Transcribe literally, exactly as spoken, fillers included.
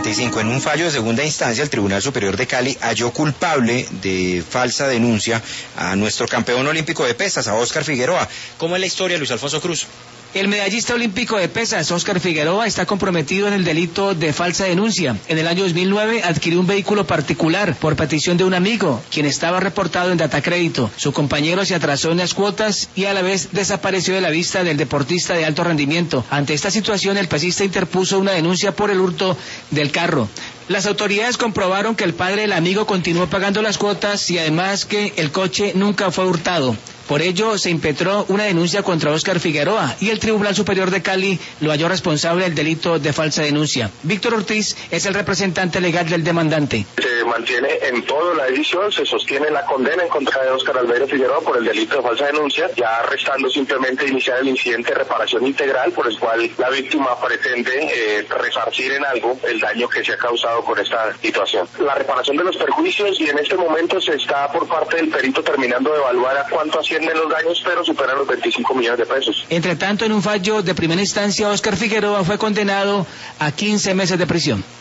noventa y cinco, en un fallo de segunda instancia, el Tribunal Superior de Cali halló culpable de falsa denuncia a nuestro campeón olímpico de pesas, a Óscar Figueroa. ¿Cómo es la historia, Luis Alfonso Cruz? El medallista olímpico de pesas, Óscar Figueroa, está comprometido en el delito de falsa denuncia. En el año dos mil nueve adquirió un vehículo particular por petición de un amigo, quien estaba reportado en Datacrédito. Su compañero se atrasó en las cuotas y a la vez desapareció de la vista del deportista de alto rendimiento. Ante esta situación, el pesista interpuso una denuncia por el hurto del carro. Las autoridades comprobaron que el padre del amigo continuó pagando las cuotas y además que el coche nunca fue hurtado. Por ello, se impetró una denuncia contra Óscar Figueroa y el Tribunal Superior de Cali lo halló responsable del delito de falsa denuncia. Víctor Ortiz es el representante legal del demandante. Se mantiene en toda la decisión, se sostiene la condena en contra de Óscar Albeiro Figueroa por el delito de falsa denuncia, ya restando simplemente iniciar el incidente de reparación integral, por el cual la víctima pretende eh, resarcir en algo el daño que se ha causado con esta situación. La reparación de los perjuicios, y en este momento se está por parte del perito terminando de evaluar a cuánto ascienden los daños, pero superan los veinticinco millones de pesos. Entre tanto, en un fallo de primera instancia, Óscar Figueroa fue condenado a quince meses de prisión.